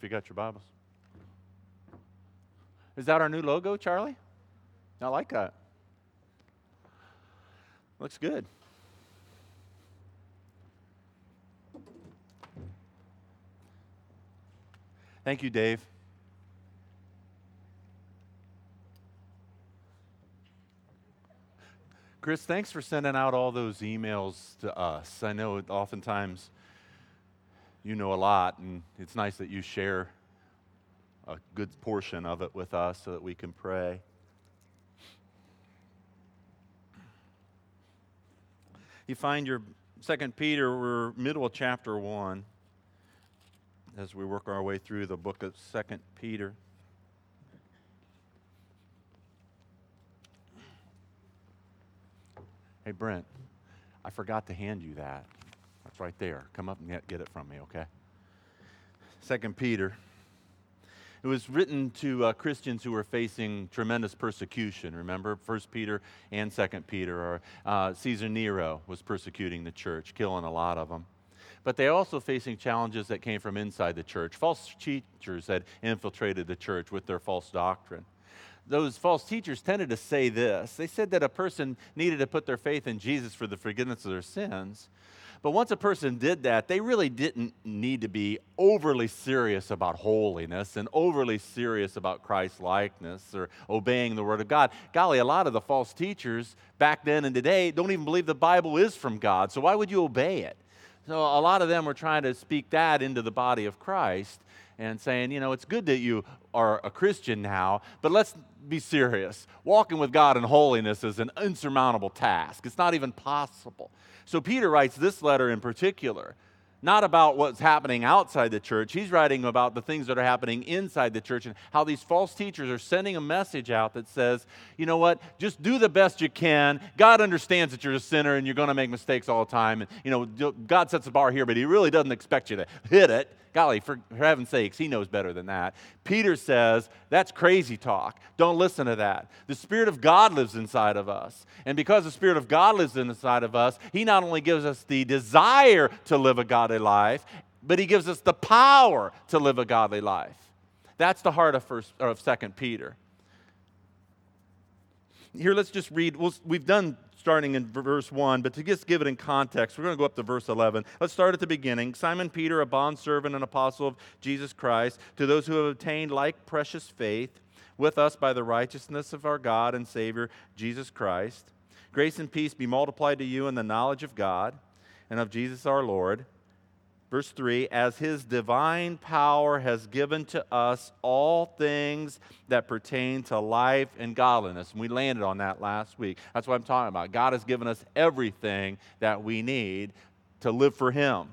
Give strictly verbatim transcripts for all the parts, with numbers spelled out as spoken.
If you got your Bibles. Is that our new logo, Charlie? I like that. Looks good. Thank you, Dave. Chris, thanks for sending out all those emails to us. I know oftentimes you know a lot, and it's nice that you share a good portion of it with us so that we can pray. You find your Second Peter, we're middle of chapter one as we work our way through the book of Second Peter. Hey, Brent, I forgot to hand you that. That's right there. Come up and get, get it from me, okay? Second Peter. It was written to uh, Christians who were facing tremendous persecution. Remember, First Peter and Second Peter. Or, uh, Caesar Nero was persecuting the church, killing a lot of them. But they also facing challenges that came from inside the church. False teachers had infiltrated the church with their false doctrine. Those false teachers tended to say this. They said that a person needed to put their faith in Jesus for the forgiveness of their sins. But once a person did that, they really didn't need to be overly serious about holiness and overly serious about Christ-likeness or obeying the Word of God. Golly, a lot of the false teachers back then and today don't even believe the Bible is from God, so why would you obey it? So a lot of them were trying to speak that into the body of Christ and saying, you know, it's good that you are a Christian now, but let's be serious. Walking with God in holiness is an insurmountable task. It's not even possible. So Peter writes this letter in particular, not about what's happening outside the church. He's writing about the things that are happening inside the church and how these false teachers are sending a message out that says, you know what, just do the best you can. God understands that you're a sinner and you're going to make mistakes all the time. And, you know, God sets the bar here, but he really doesn't expect you to hit it. Golly, for heaven's sakes, he knows better than that. Peter says, that's crazy talk. Don't listen to that. The Spirit of God lives inside of us. And because the Spirit of God lives inside of us, he not only gives us the desire to live a godly life, but he gives us the power to live a godly life. That's the heart of first of Second Peter. Here, let's just read. We'll, we've done starting in verse one, but to just give it in context, we're going to go up to verse eleven. Let's start at the beginning. Simon Peter, a bondservant and apostle of Jesus Christ, to those who have obtained like precious faith with us by the righteousness of our God and Savior, Jesus Christ. Grace and peace be multiplied to you in the knowledge of God and of Jesus our Lord. Verse three, as his divine power has given to us all things that pertain to life and godliness. And we landed on that last week. That's what I'm talking about. God has given us everything that we need to live for him.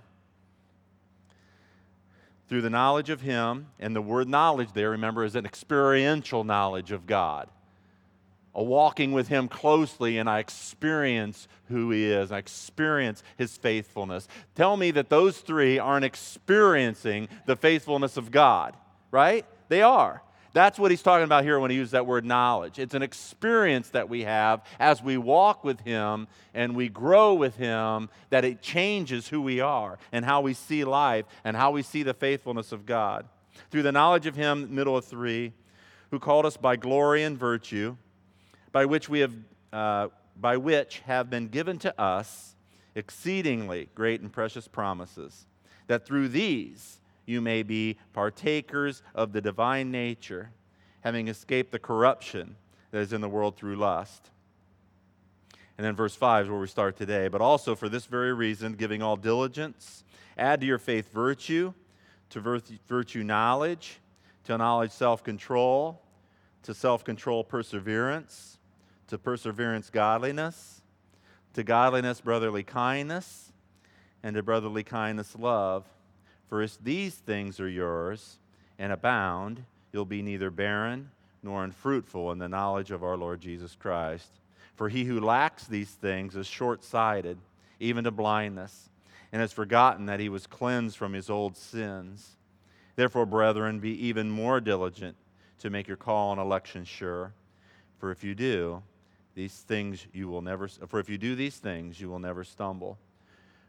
Through the knowledge of him, and the word knowledge there, remember, is an experiential knowledge of God. A walking with him closely, and I experience who he is. I experience his faithfulness. Tell me that those three aren't experiencing the faithfulness of God, right? They are. That's what he's talking about here when he uses that word knowledge. It's an experience that we have as we walk with him and we grow with him, that it changes who we are and how we see life and how we see the faithfulness of God. Through the knowledge of him, middle of three, who called us by glory and virtue, by which we have, uh, by which have been given to us exceedingly great and precious promises, that through these you may be partakers of the divine nature, having escaped the corruption that is in the world through lust. And then verse five is where we start today. But also for this very reason, giving all diligence, add to your faith virtue, to virtue knowledge, to knowledge self-control, to self-control perseverance, to perseverance godliness, to godliness brotherly kindness, and to brotherly kindness love. For if these things are yours and abound, you'll be neither barren nor unfruitful in the knowledge of our Lord Jesus Christ. For he who lacks these things is short-sighted, even to blindness, and has forgotten that he was cleansed from his old sins. Therefore, brethren, be even more diligent to make your call and election sure. For if you do, these things you will never, for if you do these things, you will never stumble.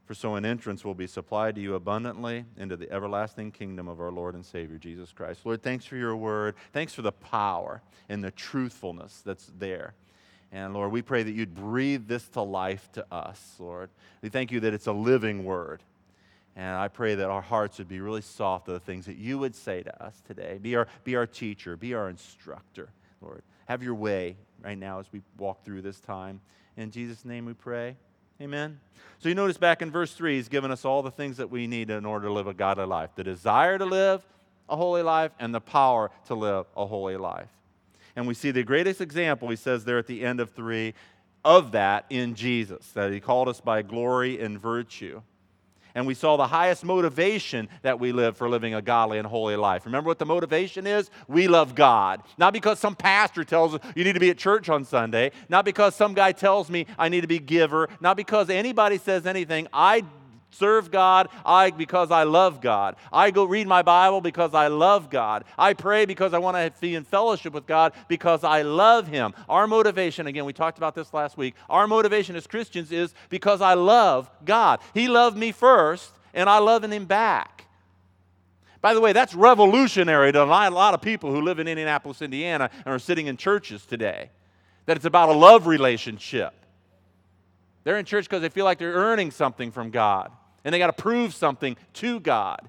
for so an entrance will be supplied to you abundantly into the everlasting kingdom of our Lord and Savior, Jesus Christ. Lord, thanks for your word. Thanks for the power and the truthfulness that's there. And Lord, we pray that you'd breathe this to life to us, Lord. We thank you that it's a living word. And I pray that our hearts would be really soft to the things that you would say to us today. Be our, be our teacher. Be our instructor, Lord. Have your way right now as we walk through this time. In Jesus' name we pray. Amen. So you notice back in verse three, he's given us all the things that we need in order to live a godly life. The desire to live a holy life and the power to live a holy life. And we see the greatest example, he says there at the end of three, of that in Jesus, that he called us by glory and virtue. And we saw the highest motivation that we live for living a godly and holy life. Remember what the motivation is? We love God. Not because some pastor tells us you need to be at church on Sunday. Not because some guy tells me I need to be a giver. Not because anybody says anything. I serve God I because I love God. I go read my Bible because I love God. I pray because I want to be in fellowship with God because I love Him. Our motivation, again, we talked about this last week, our motivation as Christians is because I love God. He loved me first, and I love Him back. By the way, that's revolutionary to a lot of people who live in Indianapolis, Indiana, and are sitting in churches today. That it's about a love relationship. They're in church because they feel like they're earning something from God. And they got to prove something to God.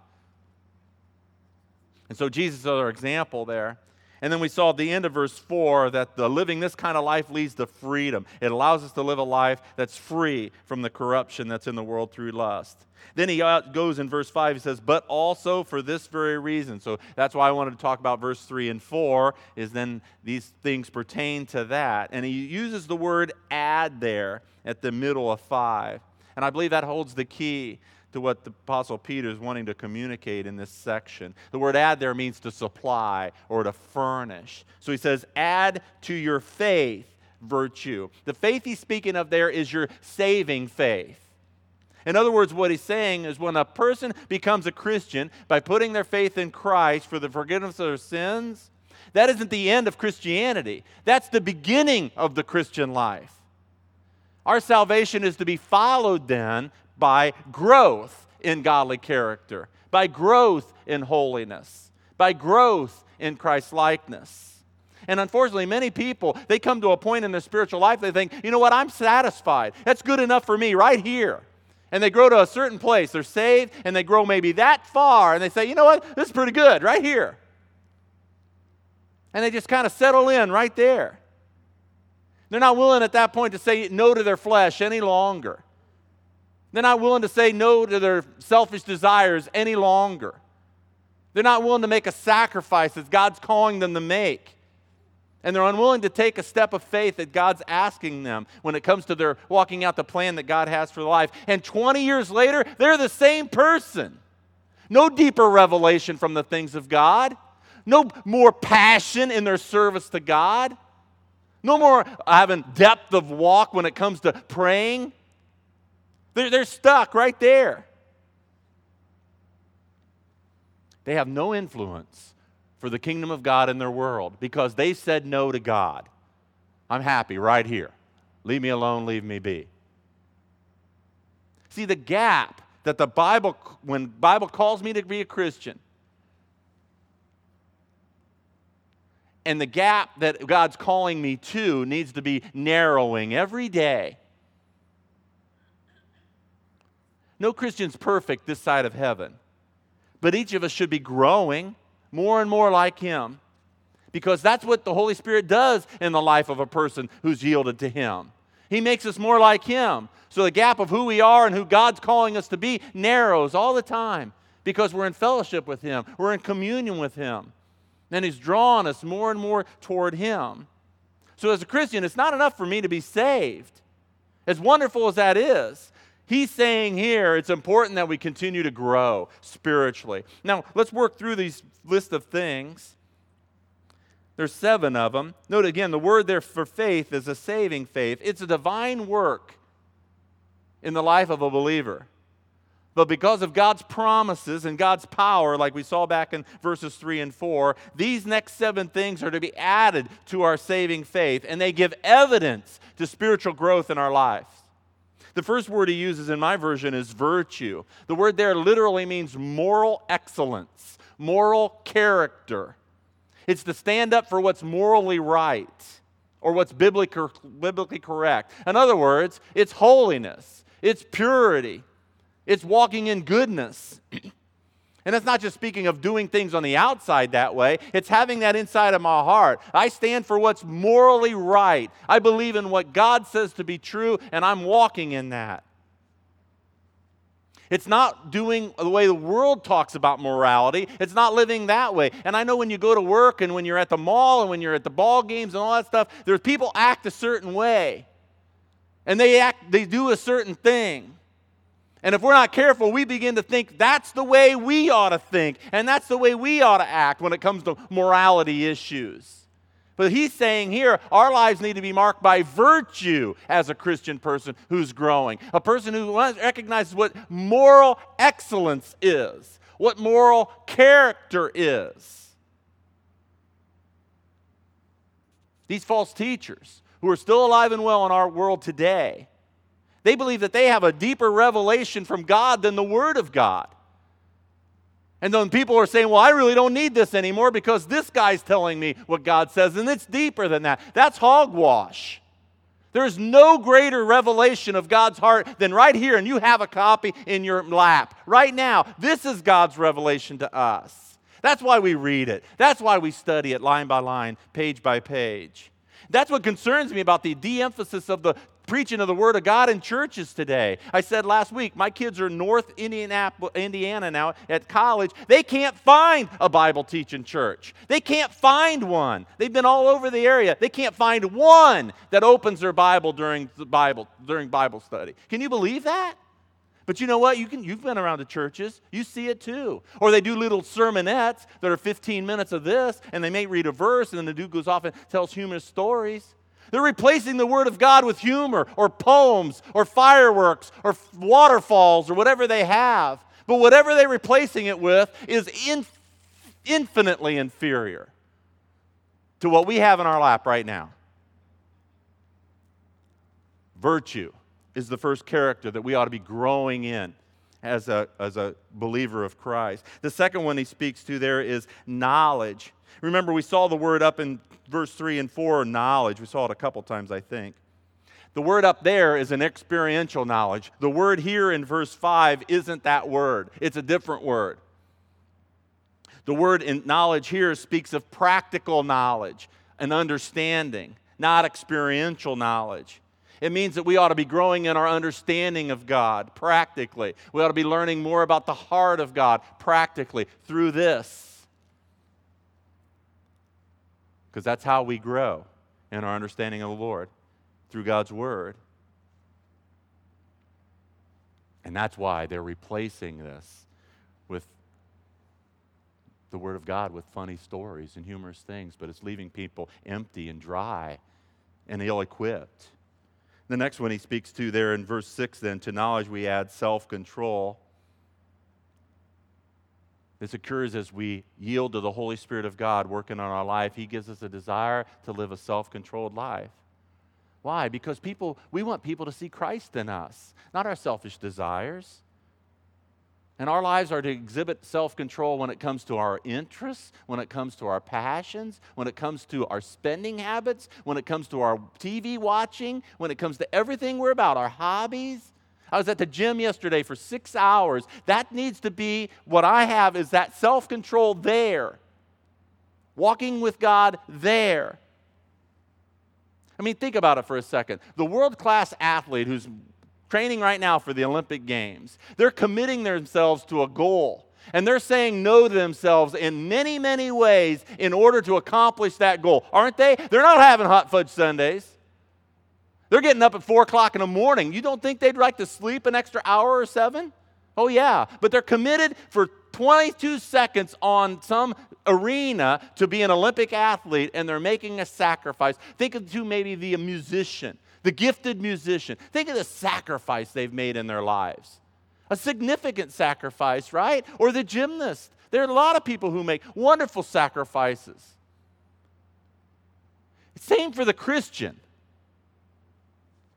And so Jesus is our example there. And then we saw at the end of verse four that the living this kind of life leads to freedom. It allows us to live a life that's free from the corruption that's in the world through lust. Then he goes in verse five, he says, but also for this very reason. So that's why I wanted to talk about verse three and four, is then these things pertain to that. And he uses the word add there at the middle of five. And I believe that holds the key to what the Apostle Peter is wanting to communicate in this section. The word add there means to supply or to furnish. So he says, add to your faith virtue. The faith he's speaking of there is your saving faith. In other words, what he's saying is when a person becomes a Christian by putting their faith in Christ for the forgiveness of their sins, that isn't the end of Christianity. That's the beginning of the Christian life. Our salvation is to be followed then by growth in godly character, by growth in holiness, by growth in Christ-likeness. And unfortunately, many people, they come to a point in their spiritual life, they think, you know what, I'm satisfied. That's good enough for me right here. And they grow to a certain place. They're saved, and they grow maybe that far, and they say, you know what, this is pretty good right here. And they just kind of settle in right there. They're not willing at that point to say no to their flesh any longer. They're not willing to say no to their selfish desires any longer. They're not willing to make a sacrifice that God's calling them to make. And they're unwilling to take a step of faith that God's asking them when it comes to their walking out the plan that God has for their life. And twenty years later, they're the same person. No deeper revelation from the things of God. No more passion in their service to God. No more having depth of walk when it comes to praying. They're, they're stuck right there. They have no influence for the kingdom of God in their world because they said no to God. I'm happy right here. Leave me alone, leave me be. See, the gap that the Bible, when the Bible calls me to be a Christian, and the gap that God's calling me to needs to be narrowing every day. No Christian's perfect this side of heaven. But each of us should be growing more and more like Him. Because that's what the Holy Spirit does in the life of a person who's yielded to Him. He makes us more like Him. So the gap of who we are and who God's calling us to be narrows all the time. Because we're in fellowship with Him. We're in communion with Him. And He's drawn us more and more toward Him. So as a Christian, it's not enough for me to be saved. As wonderful as that is, He's saying here it's important that we continue to grow spiritually. Now, let's work through these list of things. There's seven of them. Note again, the word there for faith is a saving faith. It's a divine work in the life of a believer. But because of God's promises and God's power, like we saw back in verses three and four, these next seven things are to be added to our saving faith, and they give evidence to spiritual growth in our lives. The first word he uses in my version is virtue. The word there literally means moral excellence, moral character. It's to stand up for what's morally right or what's biblically correct. In other words, it's holiness, it's purity, it's walking in goodness. And it's not just speaking of doing things on the outside that way. It's having that inside of my heart. I stand for what's morally right. I believe in what God says to be true, and I'm walking in that. It's not doing the way the world talks about morality. It's not living that way. And I know when you go to work and when you're at the mall and when you're at the ball games and all that stuff, there's people act a certain way. And they act, they do a certain thing. And if we're not careful, we begin to think that's the way we ought to think, and that's the way we ought to act when it comes to morality issues. But he's saying here, our lives need to be marked by virtue as a Christian person who's growing. A person who recognizes what moral excellence is, what moral character is. These false teachers who are still alive and well in our world today, they believe that they have a deeper revelation from God than the Word of God. And then people are saying, well, I really don't need this anymore because this guy's telling me what God says, and it's deeper than that. That's hogwash. There's no greater revelation of God's heart than right here, and you have a copy in your lap. Right now, this is God's revelation to us. That's why we read it. That's why we study it line by line, page by page. That's what concerns me about the de-emphasis of the preaching of the Word of God in churches today. I said last week, my kids are in North Indianapolis, Indiana now at college. They can't find a Bible teaching church. They can't find one. They've been all over the area. They can't find one that opens their Bible during the Bible during Bible study. Can you believe that? But you know what? You can, you've been around the churches. You see it too. Or they do little sermonettes that are fifteen minutes of this, and they may read a verse, and then the dude goes off and tells humorous stories. They're replacing the Word of God with humor or poems or fireworks or waterfalls or whatever they have. But whatever they're replacing it with is in, infinitely inferior to what we have in our lap right now. Virtue is the first character that we ought to be growing in as a, as a believer of Christ. The second one he speaks to there is knowledge. Remember, we saw the word up in verse three and four, knowledge. We saw it a couple times, I think. The word up there is an experiential knowledge. The word here in verse five isn't that word. It's a different word. The word in knowledge here speaks of practical knowledge and understanding, not experiential knowledge. It means that we ought to be growing in our understanding of God practically. We ought to be learning more about the heart of God practically through this. Because that's how we grow in our understanding of the Lord, through God's Word. And that's why they're replacing this with the Word of God with funny stories and humorous things, but it's leaving people empty and dry and ill-equipped. The next one he speaks to there in verse six then, to knowledge we add self-control. This occurs as we yield to the Holy Spirit of God working on our life. He gives us a desire to live a self-controlled life. Why? Because people, we want people to see Christ in us, not our selfish desires. And our lives are to exhibit self-control when it comes to our interests, when it comes to our passions, when it comes to our spending habits, when it comes to our T V watching, when it comes to everything we're about, our hobbies. I was at the gym yesterday for six hours. That needs to be what I have, is that self-control there. Walking with God there. I mean, think about it for a second. The world-class athlete who's training right now for the Olympic Games, they're committing themselves to a goal. And they're saying no to themselves in many, many ways in order to accomplish that goal. Aren't they? They're not having hot fudge sundaes. They're getting up at four o'clock in the morning. You don't think they'd like to sleep an extra hour or seven? Oh, yeah. But they're committed for twenty-two seconds on some arena to be an Olympic athlete, and they're making a sacrifice. Think of too, maybe the musician, the gifted musician. Think of the sacrifice they've made in their lives. A significant sacrifice, right? Or the gymnast. There are a lot of people who make wonderful sacrifices. Same for the Christian.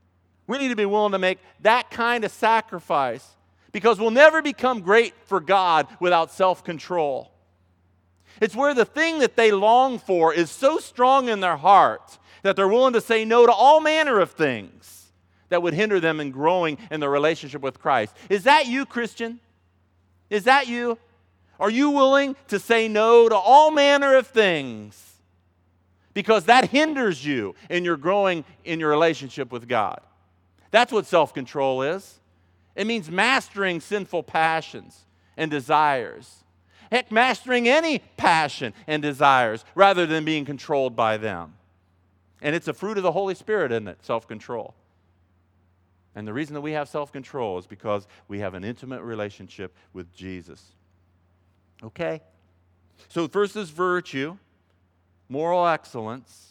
We need to be willing to make that kind of sacrifice because we'll never become great for God without self-control. It's where the thing that they long for is so strong in their heart that they're willing to say no to all manner of things that would hinder them in growing in their relationship with Christ. Is that you, Christian? Is that you? Are you willing to say no to all manner of things because that hinders you in your growing in your relationship with God? That's what self-control is. It means mastering sinful passions and desires. Heck, mastering any passion and desires rather than being controlled by them. And it's a fruit of the Holy Spirit, isn't it? Self-control. And the reason that we have self-control is because we have an intimate relationship with Jesus. Okay? So first is virtue, moral excellence.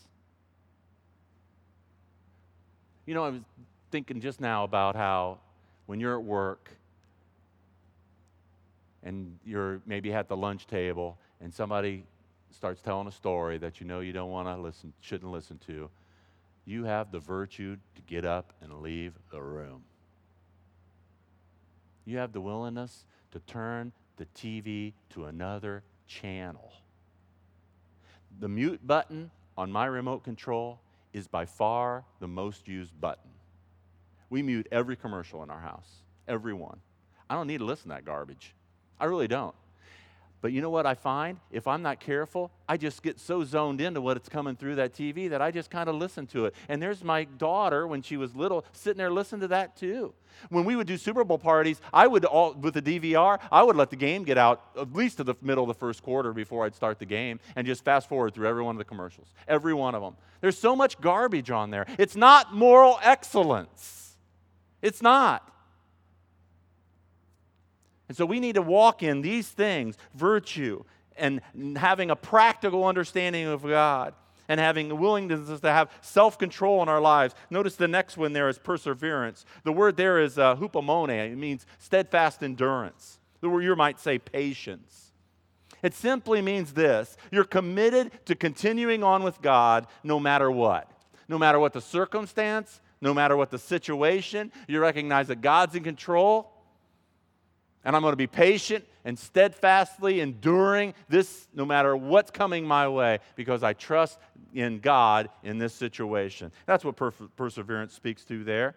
You know, I was thinking just now about how when you're at work and you're maybe at the lunch table and somebody starts telling a story that you know you don't want to listen, shouldn't listen to, you have the virtue to get up and leave the room. You have the willingness to turn the T V to another channel. The mute button on my remote control is by far the most used button. We mute every commercial in our house, every one. I don't need to listen to that garbage. I really don't. But you know what I find? If I'm not careful, I just get so zoned into what's coming through that T V that I just kind of listen to it. And there's my daughter, when she was little, sitting there listening to that too. When we would do Super Bowl parties, I would, all, with the D V R, I would let the game get out at least to the middle of the first quarter before I'd start the game and just fast forward through every one of the commercials. Every one of them. There's so much garbage on there. It's not moral excellence. It's not. And so we need to walk in these things, virtue, and having a practical understanding of God, and having the willingness to have self-control in our lives. Notice the next one there is perseverance. The word there is uh, hupomone. It means steadfast endurance. The word you might say patience. It simply means this: you're committed to continuing on with God no matter what. No matter what the circumstance, no matter what the situation, you recognize that God's in control. And I'm going to be patient and steadfastly enduring this no matter what's coming my way because I trust in God in this situation. That's what per- perseverance speaks to there.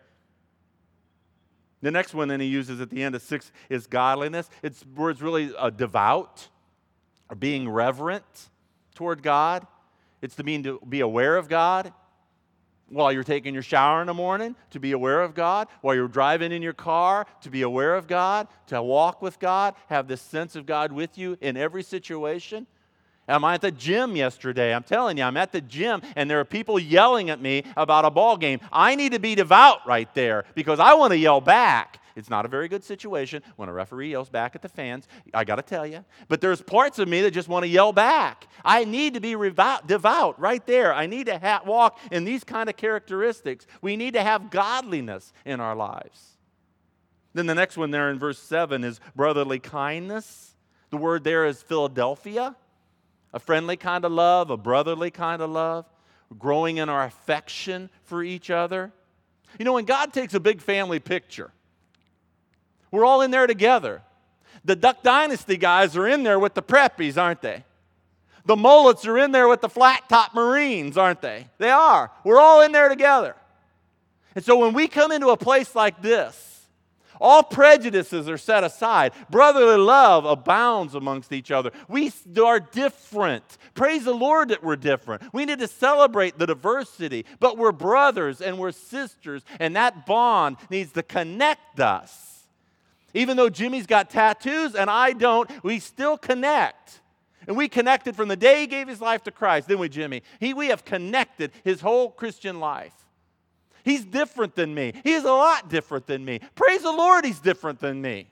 The next one then he uses at the end of six is godliness. It's words really uh, devout or being reverent toward God. It's to mean to be aware of God. While you're taking your shower in the morning, to be aware of God. While you're driving in your car, to be aware of God, to walk with God, have this sense of God with you in every situation. I'm at the gym yesterday. I'm telling you, I'm at the gym, and there are people yelling at me about a ball game. I need to be devout right there because I want to yell back. It's not a very good situation when a referee yells back at the fans, I got to tell you. But there's parts of me that just want to yell back. I need to be revout, devout right there. I need to ha- walk in these kind of characteristics. We need to have godliness in our lives. Then the next one there in verse seven is brotherly kindness. The word there is Philadelphia, a friendly kind of love, a brotherly kind of love, growing in our affection for each other. You know, when God takes a big family picture, we're all in there together. The Duck Dynasty guys are in there with the preppies, aren't they? The mullets are in there with the flat-top Marines, aren't they? They are. We're all in there together. And so when we come into a place like this, all prejudices are set aside. Brotherly love abounds amongst each other. We are different. Praise the Lord that we're different. We need to celebrate the diversity, but we're brothers and we're sisters, and that bond needs to connect us. Even though Jimmy's got tattoos and I don't, we still connect. And we connected from the day he gave his life to Christ, didn't we, Jimmy? He, we have connected his whole Christian life. He's different than me. He is a lot different than me. Praise the Lord, he's different than me.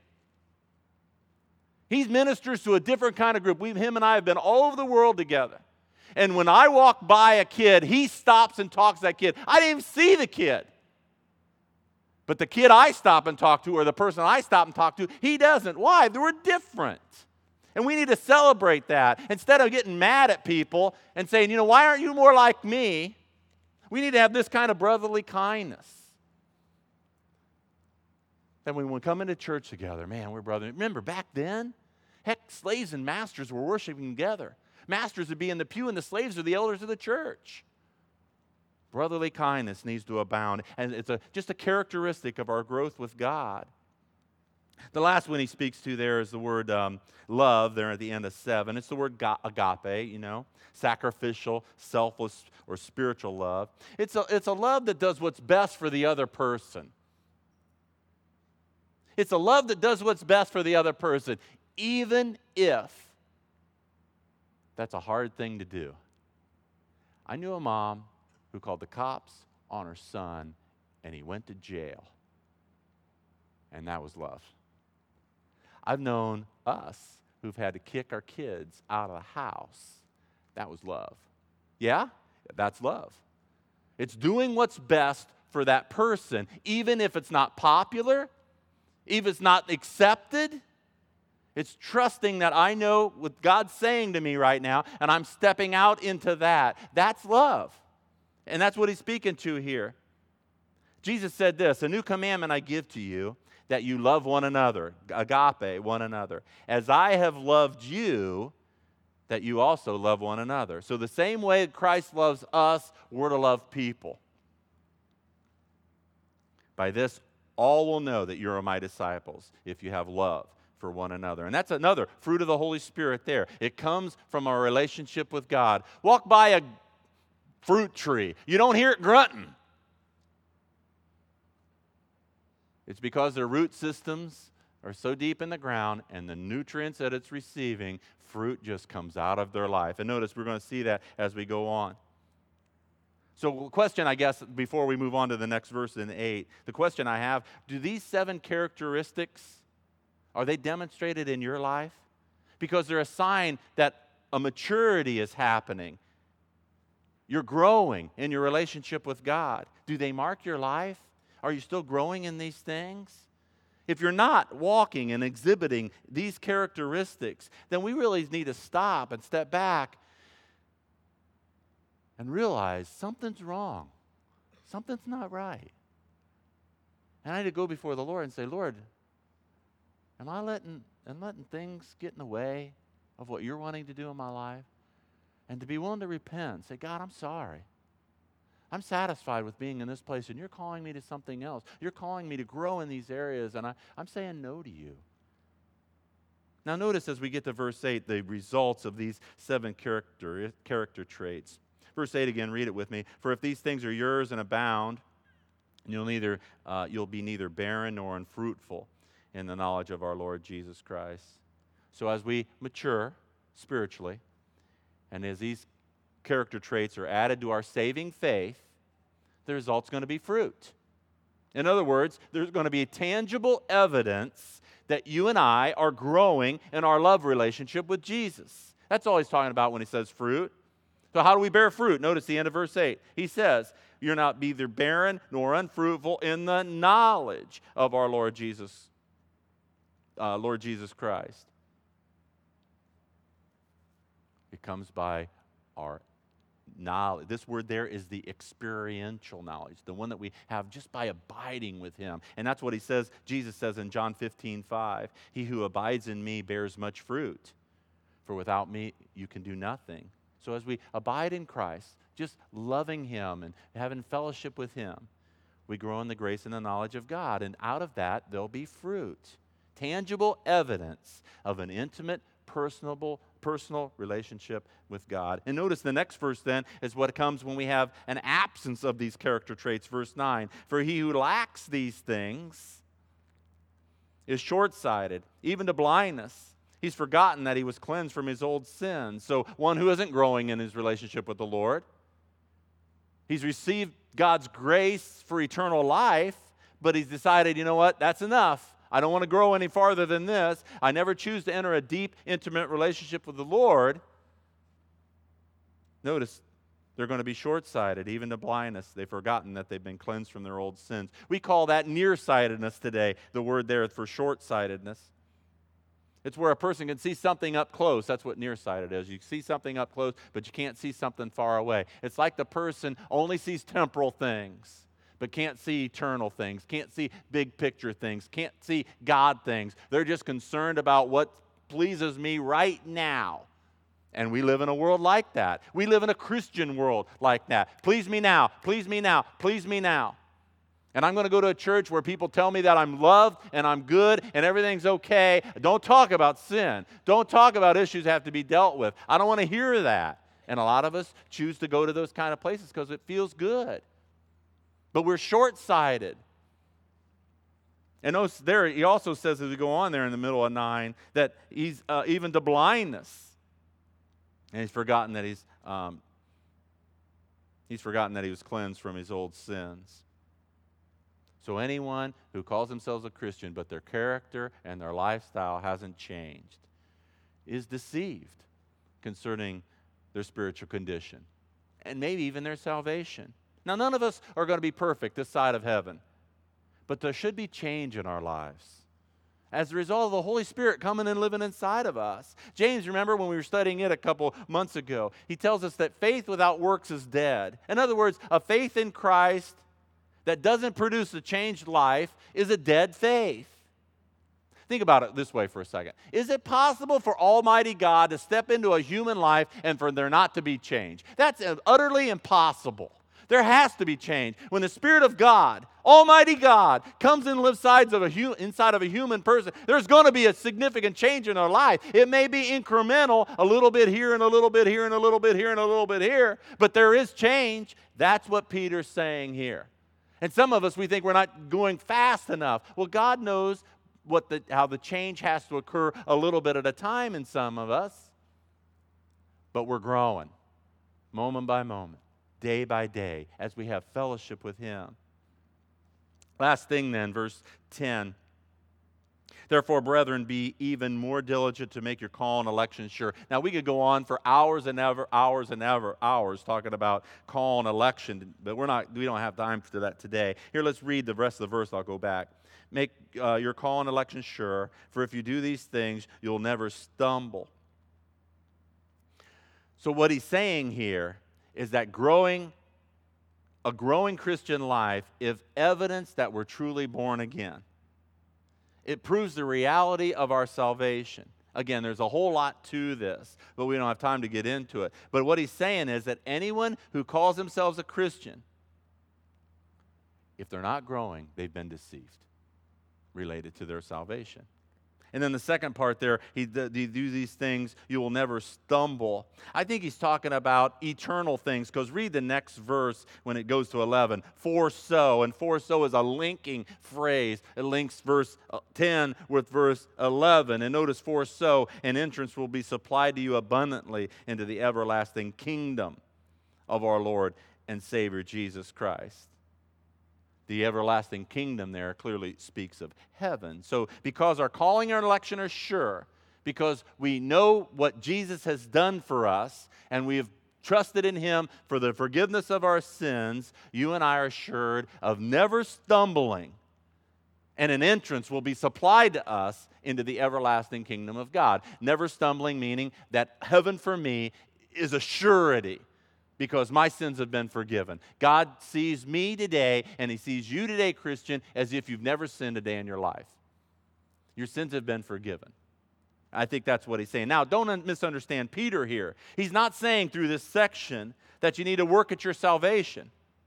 He ministers to a different kind of group. We, him and I have been all over the world together. And when I walk by a kid, he stops and talks to that kid. I didn't even see the kid. But the kid I stop and talk to, or the person I stop and talk to, he doesn't. Why? They were different. And we need to celebrate that. Instead of getting mad at people and saying, you know, why aren't you more like me? We need to have this kind of brotherly kindness. That when we come into church together, man, we're brothers. Remember, back then, heck, slaves and masters were worshiping together. Masters would be in the pew, and the slaves are the elders of the church. Brotherly kindness needs to abound, and it's a, just a characteristic of our growth with God. The last one he speaks to there is the word um, love there at the end of seven. It's the word ga- agape, you know, sacrificial, selfless, or spiritual love. It's a, it's a love that does what's best for the other person. It's a love that does what's best for the other person, even if that's a hard thing to do. I knew a mom who called the cops on her son, and he went to jail. And that was love. I've known us who've had to kick our kids out of the house. That was love. Yeah? That's love. It's doing what's best for that person, even if it's not popular, even if it's not accepted. It's trusting that I know what God's saying to me right now, and I'm stepping out into that. That's love. And that's what he's speaking to here. Jesus said this, "A new commandment I give to you, that you love one another," agape, one another. "As I have loved you, that you also love one another." So the same way that Christ loves us, we're to love people. "By this, all will know that you are my disciples, if you have love for one another." And that's another fruit of the Holy Spirit there. It comes from our relationship with God. Walk by a fruit tree. You don't hear it grunting. It's because their root systems are so deep in the ground, and the nutrients that it's receiving, fruit just comes out of their life. And notice we're going to see that as we go on. So the question, I guess, before we move on to the next verse in eight, the question I have, do these seven characteristics, are they demonstrated in your life? Because they're a sign that a maturity is happening. You're growing in your relationship with God. Do they mark your life? Are you still growing in these things? If you're not walking and exhibiting these characteristics, then we really need to stop and step back and realize something's wrong. Something's not right. And I need to go before the Lord and say, "Lord, am I letting, am I letting things get in the way of what you're wanting to do in my life?" And to be willing to repent. Say, "God, I'm sorry. I'm satisfied with being in this place, and you're calling me to something else. You're calling me to grow in these areas, and I, I'm saying no to you." Now notice as we get to verse eight, the results of these seven character, character traits. Verse eight again, read it with me. "For if these things are yours and abound, you'll, neither, uh, you'll be neither barren nor unfruitful in the knowledge of our Lord Jesus Christ." So as we mature spiritually, and as these character traits are added to our saving faith, the result's going to be fruit. In other words, there's going to be tangible evidence that you and I are growing in our love relationship with Jesus. That's all he's talking about when he says fruit. So how do we bear fruit? Notice the end of verse eight. He says, "You're not neither barren nor unfruitful in the knowledge of our Lord Jesus, uh, Lord Jesus Christ." It comes by our knowledge. This word there is the experiential knowledge, the one that we have just by abiding with him. And that's what he says, Jesus says in John fifteen five, "He who abides in me bears much fruit, for without me you can do nothing." So as we abide in Christ, just loving him and having fellowship with him, we grow in the grace and the knowledge of God. And out of that, there'll be fruit. Tangible evidence of an intimate, personable, personal relationship with God. And notice the next verse then is what comes when we have an absence of these character traits. Verse nine, "For he who lacks these things is short-sighted, even to blindness. He's forgotten that he was cleansed from his old sins." So one who isn't growing in his relationship with the Lord, he's received God's grace for eternal life, but he's decided, you know what, that's enough. I don't want to grow any farther than this. I never choose to enter a deep, intimate relationship with the Lord. Notice, they're going to be short-sighted, even to blindness. They've forgotten that they've been cleansed from their old sins. We call that nearsightedness today, the word there for short-sightedness. It's where a person can see something up close. That's what nearsighted is. You see something up close, but you can't see something far away. It's like the person only sees temporal things, but can't see eternal things, can't see big picture things, can't see God things. They're just concerned about what pleases me right now. And we live in a world like that. We live in a Christian world like that. Please me now, please me now, please me now. And I'm going to go to a church where people tell me that I'm loved and I'm good and everything's okay. Don't talk about sin. Don't talk about issues that have to be dealt with. I don't want to hear that. And a lot of us choose to go to those kind of places because it feels good. But we're short-sighted. And notice there, he also says as we go on there in the middle of nine, that he's uh, even to blindness. And he's forgotten that he's um, he's forgotten that he was cleansed from his old sins. So anyone who calls themselves a Christian, but their character and their lifestyle hasn't changed, is deceived concerning their spiritual condition and maybe even their salvation. Now, none of us are going to be perfect this side of heaven, but there should be change in our lives as a result of the Holy Spirit coming and living inside of us. James, remember when we were studying it a couple months ago, he tells us that faith without works is dead. In other words, a faith in Christ that doesn't produce a changed life is a dead faith. Think about it this way for a second. Is it possible for Almighty God to step into a human life and for there not to be change? That's utterly impossible. There has to be change. When the Spirit of God, Almighty God, comes and lives sides of a hu- inside of a human person, there's going to be a significant change in their life. It may be incremental, a little bit here and a little bit here and a little bit here and a little bit here, but there is change. That's what Peter's saying here. And some of us, we think we're not going fast enough. Well, God knows what the, how the change has to occur a little bit at a time in some of us. But we're growing, moment by moment, day by day, as we have fellowship with Him. Last thing then, verse ten. Therefore, brethren, be even more diligent to make your call and election sure. Now, we could go on for hours and ever, hours and ever, hours talking about call and election, but we're not. We don't have time for that today. Here, let's read the rest of the verse. I'll go back. Make uh, your call and election sure, for if you do these things, you'll never stumble. So what he's saying here is that growing, a growing Christian life is evidence that we're truly born again. It proves the reality of our salvation. Again, there's a whole lot to this, but we don't have time to get into it. But what he's saying is that anyone who calls themselves a Christian, if they're not growing, they've been deceived related to their salvation. And then the second part there, he, the, the, do these things, you will never stumble. I think he's talking about eternal things, because read the next verse when it goes to eleven. For so, and for so is a linking phrase. It links verse ten with verse eleven. And notice, for so, an entrance will be supplied to you abundantly into the everlasting kingdom of our Lord and Savior Jesus Christ. The everlasting kingdom there clearly speaks of heaven. So because our calling and election are sure, because we know what Jesus has done for us, and we have trusted in Him for the forgiveness of our sins, you and I are assured of never stumbling, and an entrance will be supplied to us into the everlasting kingdom of God. Never stumbling meaning that heaven for me is a surety, because my sins have been forgiven. God sees me today, and He sees you today, Christian, as if you've never sinned a day in your life. Your sins have been forgiven. I think that's what he's saying. Now, don't misunderstand Peter here. He's not saying through this section that you need to work at your salvation.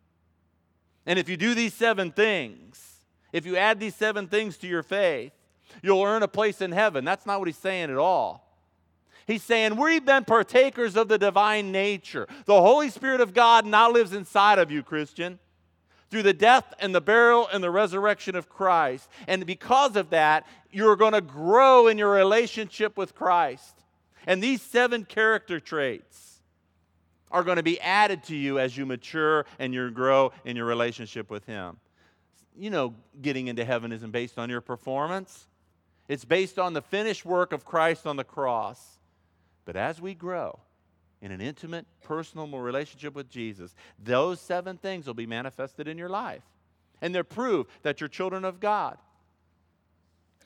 And if you do these seven things, if you add these seven things to your faith, you'll earn a place in heaven. That's not what he's saying at all. He's saying we've been partakers of the divine nature. The Holy Spirit of God now lives inside of you, Christian, through the death and the burial and the resurrection of Christ. And because of that, you're going to grow in your relationship with Christ. And these seven character traits are going to be added to you as you mature and you grow in your relationship with Him. You know, getting into heaven isn't based on your performance. It's based on the finished work of Christ on the cross. But as we grow in an intimate, personal relationship with Jesus, those seven things will be manifested in your life. And they're proof that you're children of God.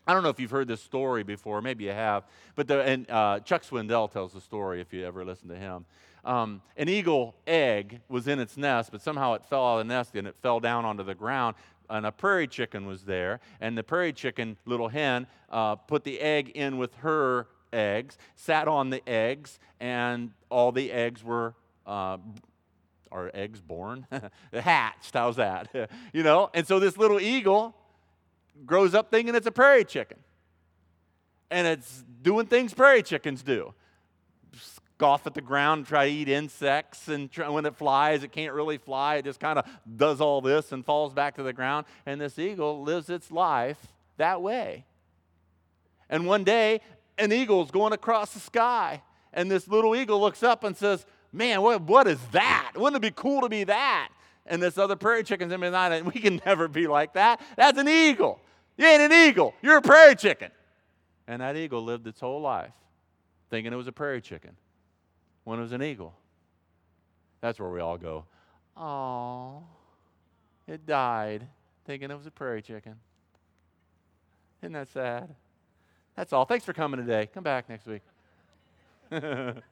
I don't know if you've heard this story before. Maybe you have. But the, and uh, Chuck Swindoll tells the story if you ever listen to him. Um, an eagle egg was in its nest, but somehow it fell out of the nest and it fell down onto the ground. And a prairie chicken was there. And the prairie chicken, little hen, uh, put the egg in with her eggs, sat on the eggs, and all the eggs were uh, are eggs born? Hatched, how's that? You know, and so this little eagle grows up thinking it's a prairie chicken. And it's doing things prairie chickens do. Scoff at the ground, try to eat insects, and try, when it flies, it can't really fly. It just kind of does all this and falls back to the ground. And this eagle lives its life that way. And one day, an eagle's going across the sky. And this little eagle looks up and says, man, what, what is that? Wouldn't it be cool to be that? And this other prairie chicken's in behind it. We can never be like that. That's an eagle. You ain't an eagle. You're a prairie chicken. And that eagle lived its whole life thinking it was a prairie chicken when it was an eagle. That's where we all go, oh, it died thinking it was a prairie chicken. Isn't that sad? That's all. Thanks for coming today. Come back next week. The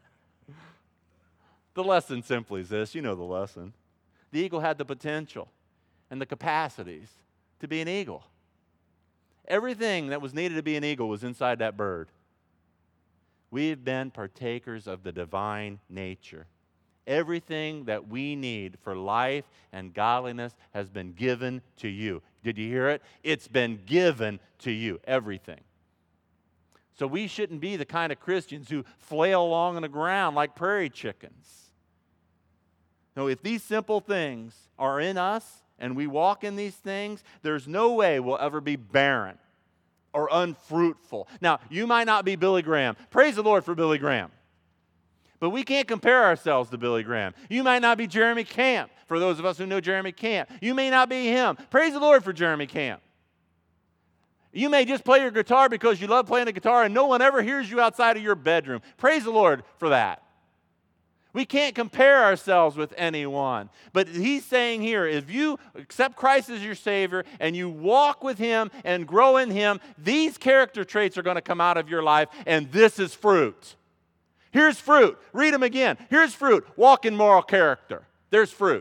lesson simply is this. You know the lesson. The eagle had the potential and the capacities to be an eagle. Everything that was needed to be an eagle was inside that bird. We've been partakers of the divine nature. Everything that we need for life and godliness has been given to you. Did you hear it? It's been given to you, everything. So we shouldn't be the kind of Christians who flail along on the ground like prairie chickens. No, if these simple things are in us and we walk in these things, there's no way we'll ever be barren or unfruitful. Now, you might not be Billy Graham. Praise the Lord for Billy Graham. But we can't compare ourselves to Billy Graham. You might not be Jeremy Camp, for those of us who know Jeremy Camp. You may not be him. Praise the Lord for Jeremy Camp. You may just play your guitar because you love playing the guitar and no one ever hears you outside of your bedroom. Praise the Lord for that. We can't compare ourselves with anyone. But he's saying here, if you accept Christ as your Savior and you walk with Him and grow in Him, these character traits are going to come out of your life, and this is fruit. Here's fruit. Read them again. Here's fruit. Walk in moral character. There's fruit.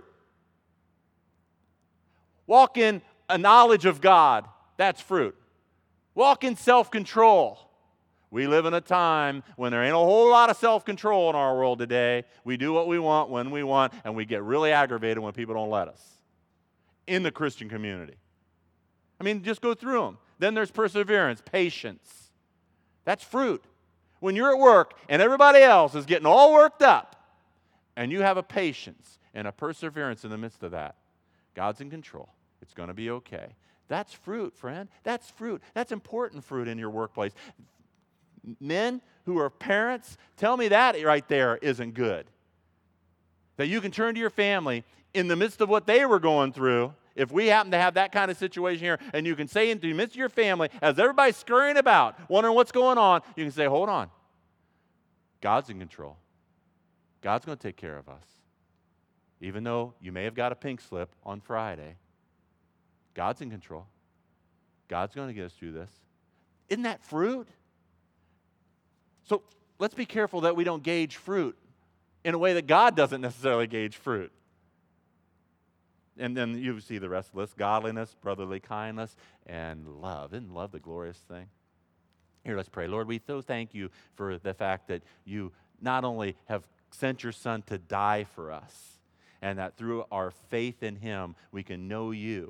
Walk in a knowledge of God. That's fruit. Walk in self-control. We live in a time when there ain't a whole lot of self-control in our world today. We do what we want when we want, and we get really aggravated when people don't let us in the Christian community. I mean, just go through them. Then there's perseverance, patience. That's fruit. When you're at work and everybody else is getting all worked up, and you have a patience and a perseverance in the midst of that, God's in control. It's going to be okay. That's fruit, friend. That's fruit. That's important fruit in your workplace. Men who are parents, tell me that right there isn't good. That you can turn to your family in the midst of what they were going through, if we happen to have that kind of situation here, and you can say in the midst of your family, as everybody's scurrying about, wondering what's going on, you can say, hold on. God's in control. God's going to take care of us. Even though you may have got a pink slip on Friday, God's in control. God's going to get us through this. Isn't that fruit? So let's be careful that we don't gauge fruit in a way that God doesn't necessarily gauge fruit. And then you see the rest of the list: godliness, brotherly kindness, and love. Isn't love the glorious thing? Here, let's pray. Lord, we so thank you for the fact that you not only have sent your Son to die for us, and that through our faith in Him, we can know you.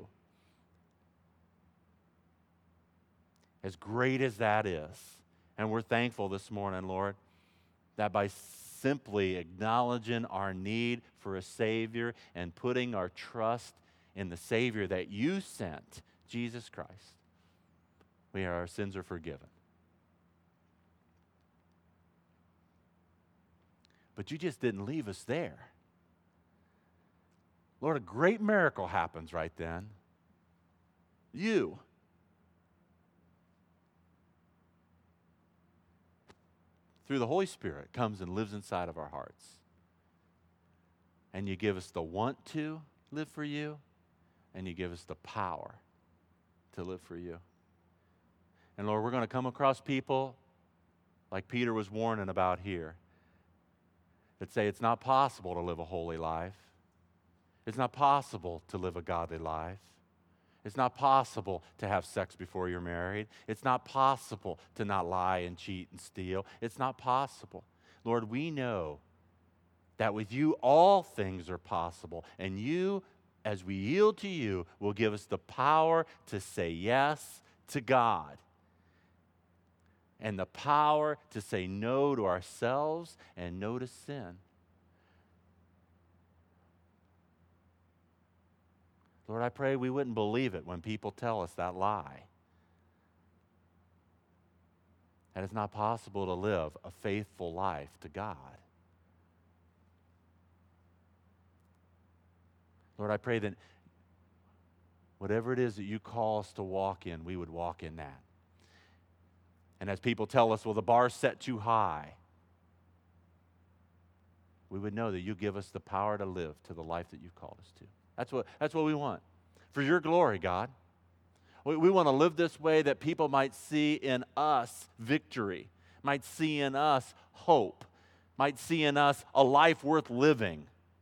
As great as that is, and we're thankful this morning, Lord, that by simply acknowledging our need for a Savior and putting our trust in the Savior that you sent, Jesus Christ, we are, our sins are forgiven. But you just didn't leave us there. Lord, a great miracle happens right then. You. Through the Holy Spirit, comes and lives inside of our hearts. And you give us the want to live for you, and you give us the power to live for you. And Lord, we're going to come across people like Peter was warning about here that say it's not possible to live a holy life. It's not possible to live a godly life. It's not possible to have sex before you're married. It's not possible to not lie and cheat and steal. It's not possible. Lord, we know that with you all things are possible. And you, as we yield to you, will give us the power to say yes to God. And the power to say no to ourselves and no to sin. Lord, I pray we wouldn't believe it when people tell us that lie. That it's not possible to live a faithful life to God. Lord, I pray that whatever it is that you call us to walk in, we would walk in that. And as people tell us, well, the bar's set too high, we would know that you give us the power to live to the life that you've called us to. That's what, that's what we want. For your glory, God. We, we want to live this way that people might see in us victory, might see in us hope, might see in us a life worth living.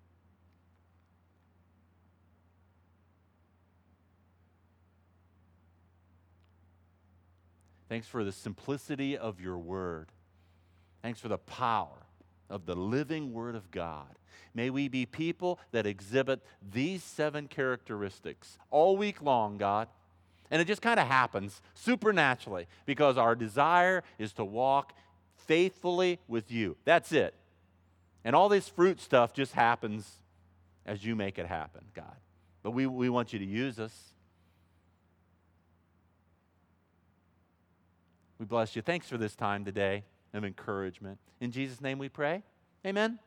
Thanks for the simplicity of your word. Thanks for the power of the living word of God. May we be people that exhibit these seven characteristics all week long, God. And it just kind of happens supernaturally because our desire is to walk faithfully with you. That's it. And all this fruit stuff just happens as you make it happen, God. But we, we want you to use us. We bless you. Thanks for this time today of encouragement. In Jesus' name we pray. Amen.